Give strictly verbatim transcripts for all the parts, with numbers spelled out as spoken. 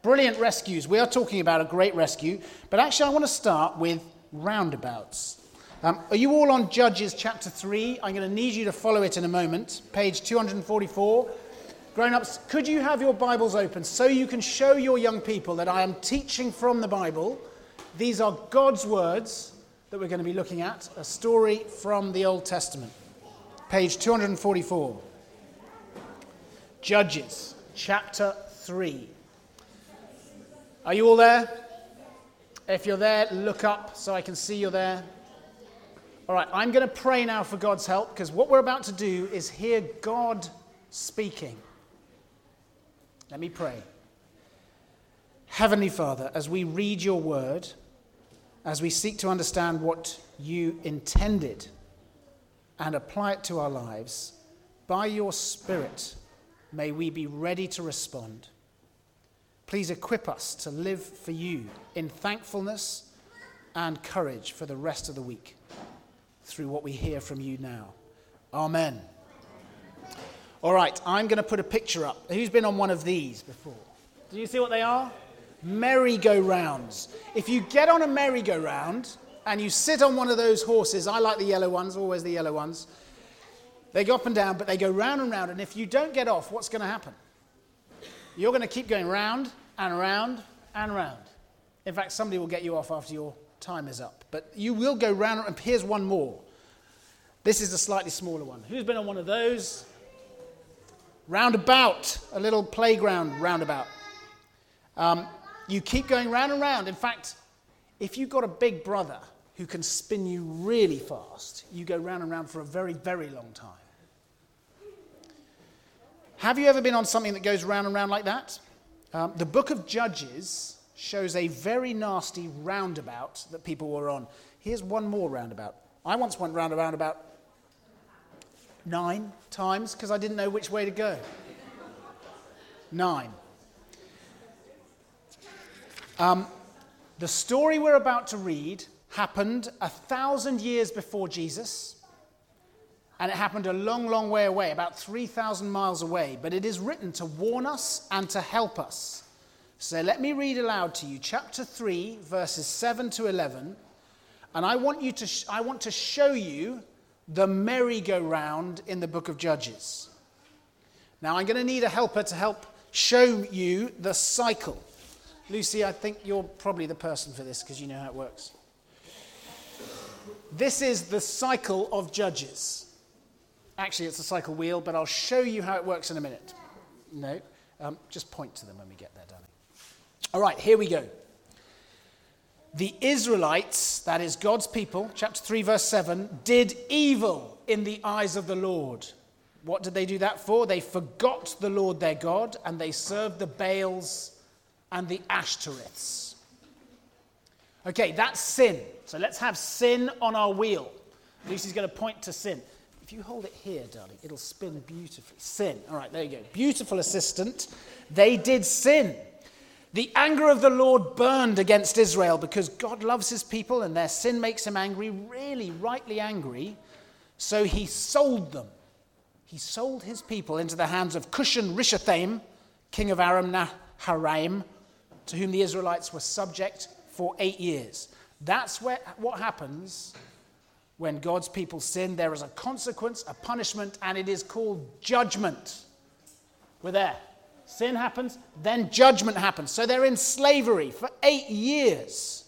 Brilliant rescues. We are talking about a great rescue, but actually I want to start with roundabouts. Um, are you all on Judges chapter three? I'm going to need you to follow it in a moment. Page two hundred forty-four. Grown-ups, could you have your Bibles open so you can show your young people that I am teaching from the Bible? These are God's words that we're going to be looking at, a story from the Old Testament. Page two hundred forty-four. Judges chapter three. Are you all there? If you're there, look up so I can see you're there. All right, I'm going to pray now for God's help, because what we're about to do is hear God speaking. Let me pray. Heavenly Father, as we read your word, as we seek to understand what you intended and apply it to our lives, by your Spirit, may we be ready to respond. Please equip us to live for you in thankfulness and courage for the rest of the week through what we hear from you now. Amen. All right, I'm going to put a picture up. Who's been on one of these before? Do you see what they are? Merry-go-rounds. If you get on a merry-go-round and you sit on one of those horses, I like the yellow ones, always the yellow ones. They go up and down, but they go round and round, and if you don't get off, what's going to happen? You're going to keep going round and round and round. In fact, somebody will get you off after your time is up. But you will go round, and here's one more. This is a slightly smaller one. Who's been on one of those? Roundabout, a little playground roundabout. Um, you keep going round and round. In fact, if you've got a big brother who can spin you really fast, you go round and round for a very, very long time. Have you ever been on something that goes round and round like that? Um, the book of Judges shows a very nasty roundabout that people were on. Here's one more roundabout. I once went round and round about nine times because I didn't know which way to go. Nine. Um, the story we're about to read happened a thousand years before Jesus. And it happened a long, long way away, about three thousand miles away. But it is written to warn us and to help us. So let me read aloud to you chapter three, verses seven to eleven. And I want you to sh- I want to show you the merry-go-round in the book of Judges. Now I'm going to need a helper to help show you the cycle. Lucy, I think you're probably the person for this because you know how it works. This is the cycle of Judges. Actually, it's a cycle wheel, but I'll show you how it works in a minute. No, um, just point to them when we get there, darling. All right, here we go. The Israelites, that is God's people, chapter three, verse seven, did evil in the eyes of the Lord. What did they do that for? They forgot the Lord their God, and they served the Baals and the Ashtoreths. Okay, that's sin. So let's have sin on our wheel. Lucy's going to point to sin. If you hold it here, darling, it'll spin beautifully. Sin. All right, there you go. Beautiful assistant. They did sin. The anger of the Lord burned against Israel because God loves his people and their sin makes him angry, really rightly angry. So he sold them. He sold his people into the hands of Cushan-Rishathaim, king of Aram-Naharaim, to whom the Israelites were subject for eight years. That's where, what happens when God's people sin. There is a consequence, a punishment, and it is called judgment. We're there. Sin happens, then judgment happens. So they're in slavery for eight years.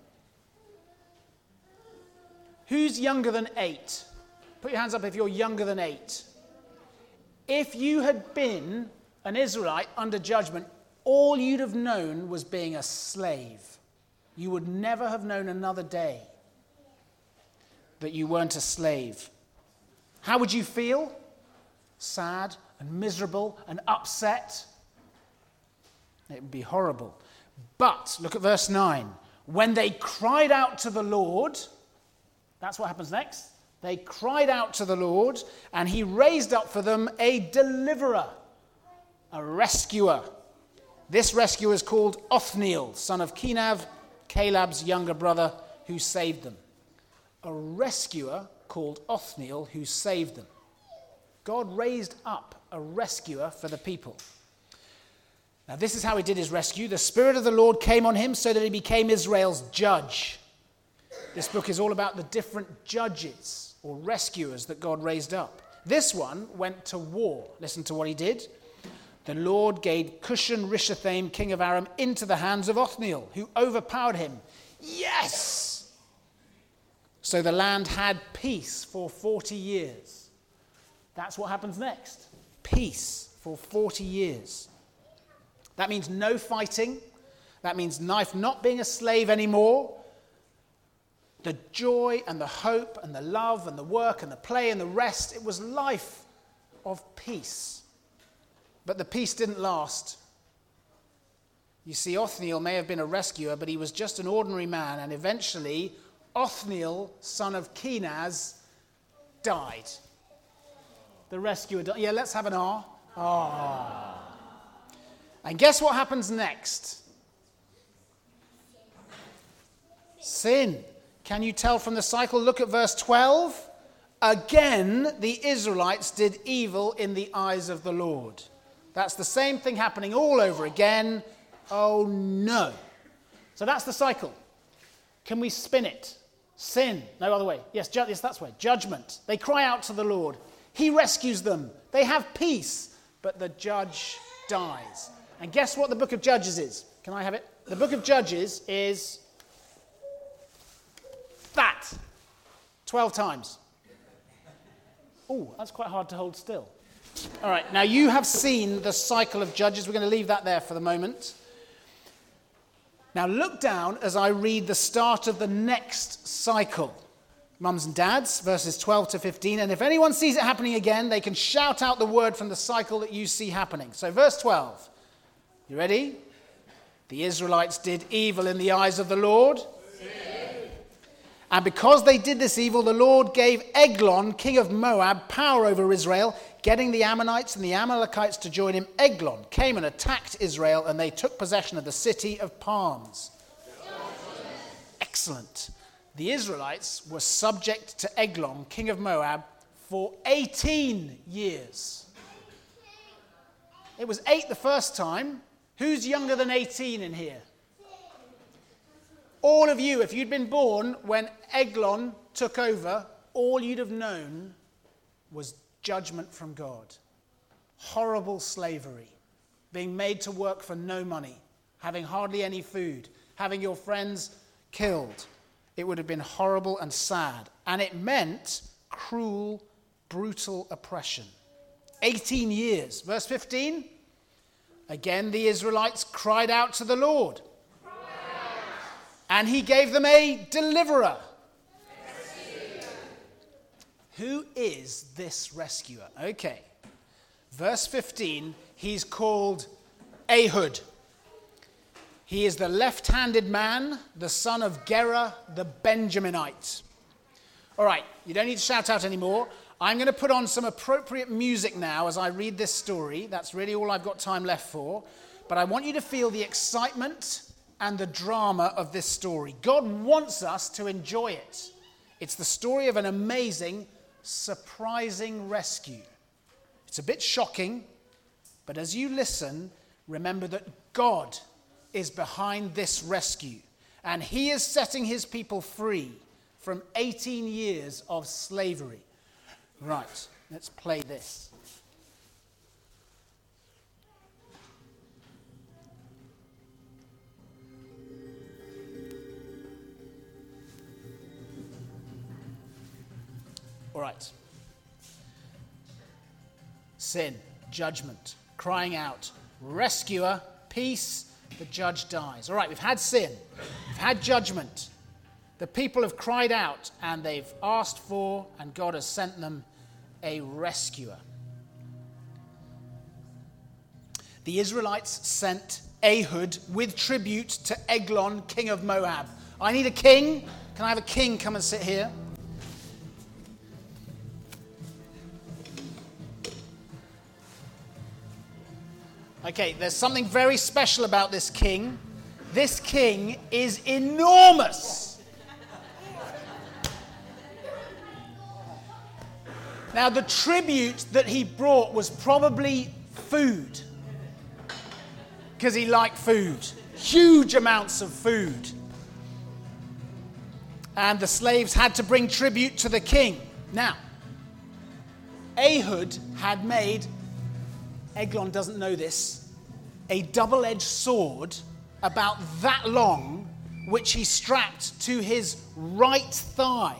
Who's younger than eight? Put your hands up if you're younger than eight. If you had been an Israelite under judgment, all you'd have known was being a slave. You would never have known another day that you weren't a slave. How would you feel? Sad and miserable and upset. It would be horrible. But look at verse nine. When they cried out to the Lord, that's what happens next. They cried out to the Lord, and he raised up for them a deliverer, a rescuer. This rescuer is called Othniel, son of Kenav, Caleb's younger brother, who saved them. A rescuer called Othniel who saved them. God raised up a rescuer for the people. Now, this is how he did his rescue. The Spirit of the Lord came on him so that he became Israel's judge. This book is all about the different judges or rescuers that God raised up. This one went to war. Listen to what he did. The Lord gave Cushan-Rishathaim, king of Aram, into the hands of Othniel, who overpowered him. Yes! So the land had peace for forty years. That's what happens next. Peace for forty years. That means no fighting. That means life not being a slave anymore. The joy and the hope and the love and the work and the play and the rest, it was life of peace. But the peace didn't last. You see, Othniel may have been a rescuer, but he was just an ordinary man, and eventually Othniel, son of Kenaz, died. The rescuer died. Yeah, let's have an R. Ah. And guess what happens next? Sin. Can you tell from the cycle? Look at verse twelve. Again, the Israelites did evil in the eyes of the Lord. That's the same thing happening all over again. Oh no. So that's the cycle. Can we spin it? Sin. No other way. Yes, ju- yes, that's way. Judgment. They cry out to the Lord. He rescues them. They have peace. But the judge dies. And guess what the book of Judges is? Can I have it? The book of Judges is that. Twelve times. Oh, that's quite hard to hold still. All right, now you have seen the cycle of Judges. We're going to leave that there for the moment. Now look down as I read the start of the next cycle. Mums and dads, verses twelve to fifteen. And if anyone sees it happening again, they can shout out the word from the cycle that you see happening. So verse twelve. You ready? The Israelites did evil in the eyes of the Lord. And because they did this evil, the Lord gave Eglon, king of Moab, power over Israel, getting the Ammonites and the Amalekites to join him. Eglon came and attacked Israel, and they took possession of the city of palms. Excellent. The Israelites were subject to Eglon, king of Moab, for eighteen years. It was eight the first time. Who's younger than eighteen in here? All of you, if you'd been born when Eglon took over, all you'd have known was judgment from God. Horrible slavery. Being made to work for no money. Having hardly any food. Having your friends killed. It would have been horrible and sad. And it meant cruel, brutal oppression. eighteen years. Verse fifteen. Again, the Israelites cried out to the Lord. And he gave them a deliverer. Who is this rescuer? Okay. Verse fifteen, he's called Ehud. He is the left-handed man, the son of Gera the Benjaminite. All right, you don't need to shout out anymore. I'm going to put on some appropriate music now as I read this story. That's really all I've got time left for. But I want you to feel the excitement and the drama of this story. God wants us to enjoy it. It's the story of an amazing, surprising rescue. It's a bit shocking, but as you listen, remember that God is behind this rescue, and he is setting his people free from eighteen years of slavery. Right, let's play this. All right. Sin, judgment, crying out, rescuer, peace, the judge dies. All right, we've had sin, we've had judgment. The people have cried out and they've asked for, and God has sent them a rescuer. The Israelites sent Ehud with tribute to Eglon, king of Moab. I need a king. Can I have a king come and sit here? Okay, there's something very special about this king. This king is enormous. Now, the tribute that he brought was probably food. because he liked food. Huge amounts of food. And the slaves had to bring tribute to the king. Now, Ehud had made, Eglon doesn't know this, a double-edged sword about that long, which he strapped to his right thigh.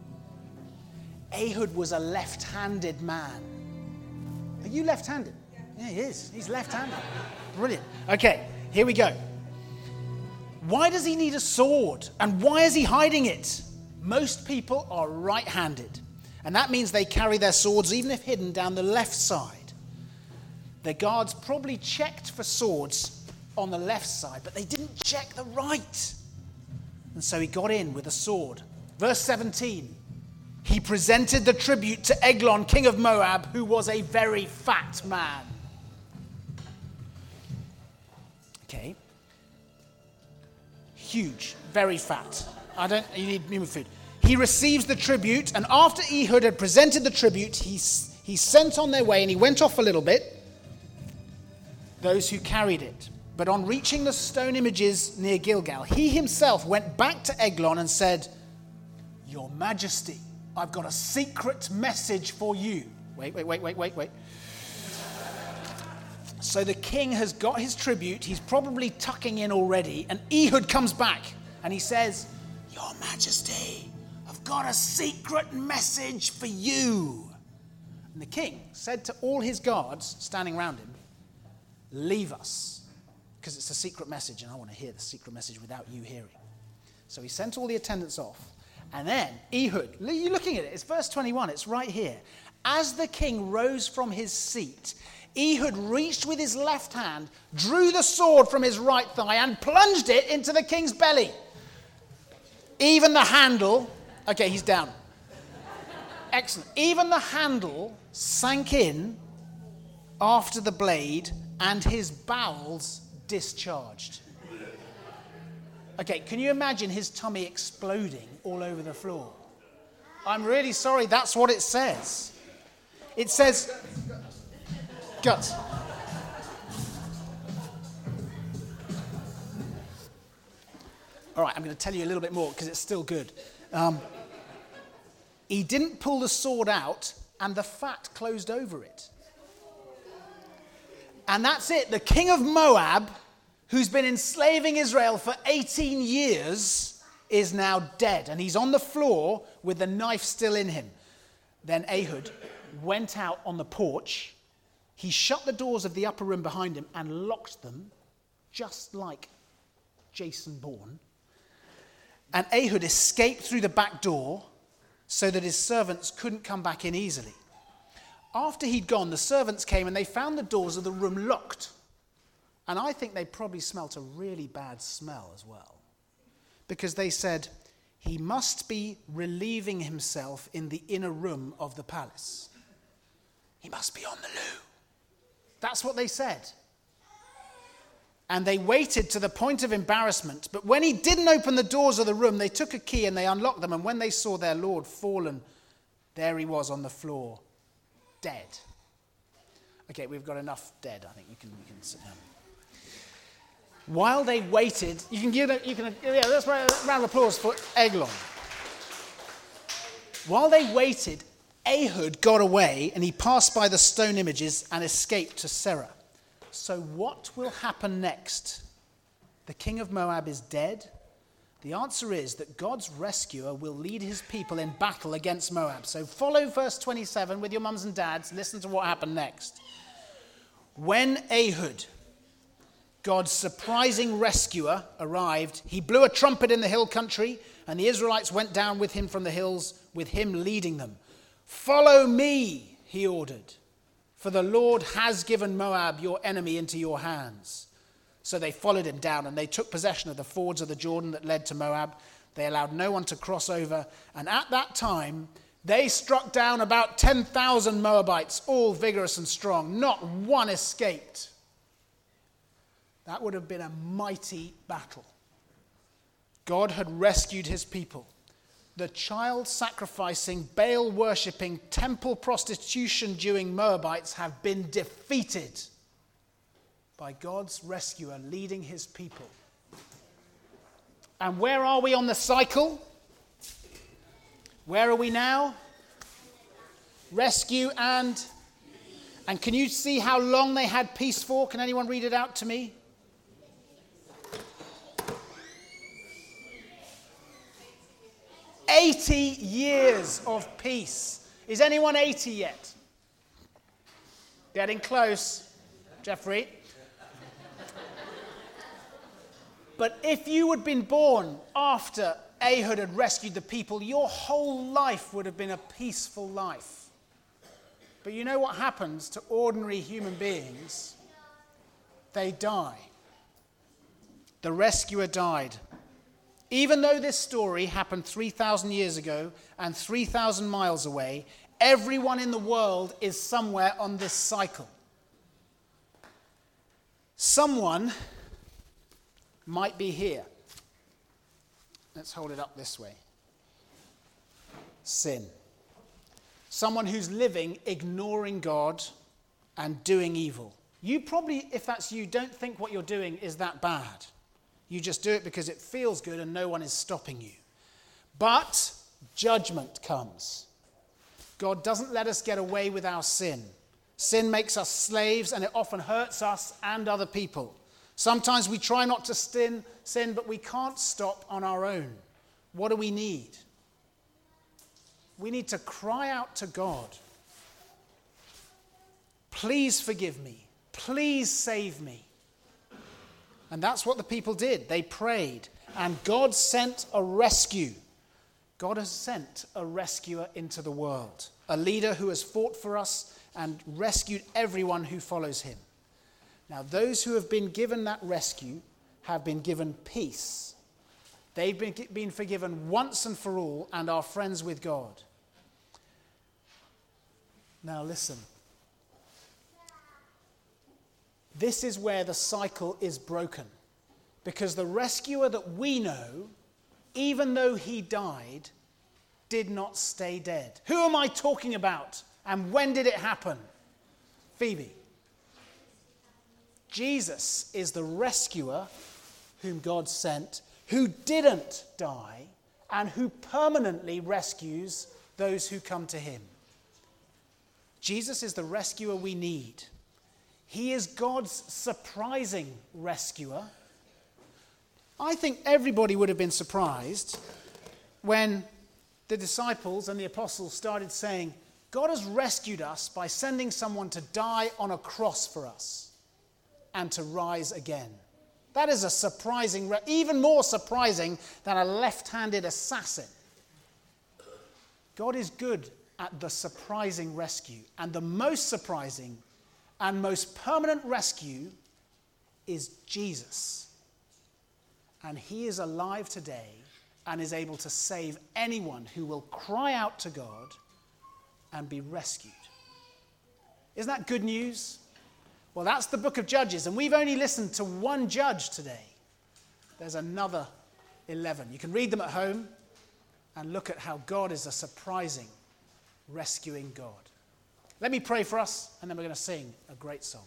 Ehud was a left-handed man. Are you left-handed? Yeah, he is. He's left-handed. Brilliant. Okay, here we go. Why does he need a sword? And why is he hiding it? Most people are right-handed. And that means they carry their swords, even if hidden, down the left side. The guards probably checked for swords on the left side, but they didn't check the right. And so he got in with a sword. Verse seventeen. He presented the tribute to Eglon, king of Moab, who was a very fat man. Okay. Huge, very fat. I don't, you need new food. He receives the tribute, and after Ehud had presented the tribute, he, he sent on their way, and he went off a little bit, those who carried it. But on reaching the stone images near Gilgal, he himself went back to Eglon and said, Your Majesty, I've got a secret message for you. Wait, wait, wait, wait, wait, wait. So the king has got his tribute. He's probably tucking in already. And Ehud comes back and he says, Your Majesty, I've got a secret message for you. And the king said to all his guards standing around him, Leave us, because it's a secret message and I want to hear the secret message without you hearing. So he sent all the attendants off. And then Ehud, you're looking at it, it's verse twenty-one, it's right here. As the king rose from his seat, Ehud reached with his left hand, drew the sword from his right thigh, and plunged it into the king's belly. Even the handle, okay, he's down. Excellent. Even the handle sank in after the blade, and his bowels discharged. Okay, can you imagine his tummy exploding all over the floor? I'm really sorry, that's what it says. It says, guts. All right, I'm going to tell you a little bit more because it's still good. Um, he didn't pull the sword out and the fat closed over it. And that's it. The king of Moab, who's been enslaving Israel for eighteen years, is now dead. And he's on the floor with the knife still in him. Then Ehud went out on the porch. He shut the doors of the upper room behind him and locked them, just like Jason Bourne. And Ehud escaped through the back door so that his servants couldn't come back in easily. After he'd gone, the servants came and they found the doors of the room locked. And I think they probably smelt a really bad smell as well. Because they said, he must be relieving himself in the inner room of the palace. He must be on the loo. That's what they said. And they waited to the point of embarrassment. But when he didn't open the doors of the room, they took a key and they unlocked them. And when they saw their lord fallen, there he was on the floor, dead. Okay, we've got enough dead. I think you can, you can sit down. While they waited, you can give them, you can, yeah, let's round of applause for Eglon. While they waited, Ehud got away and he passed by the stone images and escaped to Serah. So what will happen next? The king of Moab is dead. The answer is that God's rescuer will lead his people in battle against Moab. So follow verse twenty-seven with your mums and dads. Listen to what happened next. When Ehud, God's surprising rescuer, arrived, he blew a trumpet in the hill country, and the Israelites went down with him from the hills, with him leading them. Follow me, he ordered, for the Lord has given Moab, your enemy, into your hands. So they followed him down, and they took possession of the fords of the Jordan that led to Moab. They allowed no one to cross over, and at that time they struck down about ten thousand Moabites, all vigorous and strong. Not one escaped. That would have been a mighty battle. God had rescued his people. The child-sacrificing, Baal-worshipping, temple prostitution-doing Moabites have been defeated. by God's rescuer leading his people. And where are we on the cycle? Where are we now? Rescue and... And can you see how long they had peace for? Can anyone read it out to me? eighty years of peace. Is anyone eighty yet? Getting close, Jeffrey. But if you had been born after Ehud had rescued the people, your whole life would have been a peaceful life. But you know what happens to ordinary human beings? They die. The rescuer died. Even though this story happened three thousand years ago and three thousand miles away, everyone in the world is somewhere on this cycle. Someone might be here. Let's hold it up this way. Sin. Someone who's living ignoring God and doing evil. You probably, if that's you, don't think what you're doing is that bad. You just do it because it feels good and no one is stopping you. But judgment comes. God doesn't let us get away with our sin. Sin makes us slaves and it often hurts us and other people. Sometimes we try not to sin, sin, but we can't stop on our own. What do we need? We need to cry out to God. Please forgive me. Please save me. And that's what the people did. They prayed, and God sent a rescue. God has sent a rescuer into the world, a leader who has fought for us and rescued everyone who follows him. Now, those who have been given that rescue have been given peace. They've been, been forgiven once and for all and are friends with God. Now, listen. This is where the cycle is broken. Because the rescuer that we know, even though he died, did not stay dead. Who am I talking about? And when did it happen? Phoebe. Jesus is the rescuer whom God sent, who didn't die, and who permanently rescues those who come to him. Jesus is the rescuer we need. He is God's surprising rescuer. I think everybody would have been surprised when the disciples and the apostles started saying, God has rescued us by sending someone to die on a cross for us and to rise again. That is a surprising, even more surprising than a left-handed assassin. God is good at the surprising rescue, and the most surprising and most permanent rescue is Jesus. And he is alive today and is able to save anyone who will cry out to God and be rescued. Isn't that good news? Well, that's the book of Judges, and we've only listened to one judge today. There's another eleven. You can read them at home and look at how God is a surprising, rescuing God. Let me pray for us, and then we're going to sing a great song.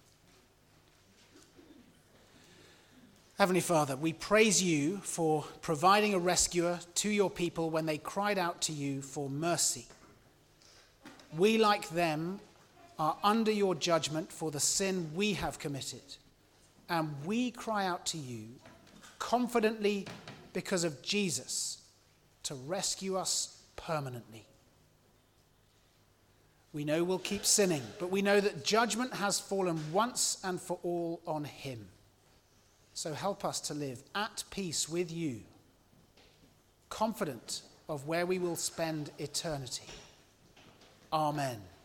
Heavenly Father, we praise you for providing a rescuer to your people when they cried out to you for mercy. We, like them, are under your judgment for the sin we have committed, and we cry out to you confidently because of Jesus to rescue us permanently. We know we'll keep sinning, but we know that judgment has fallen once and for all on him. So help us to live at peace with you, confident of where we will spend eternity. Amen.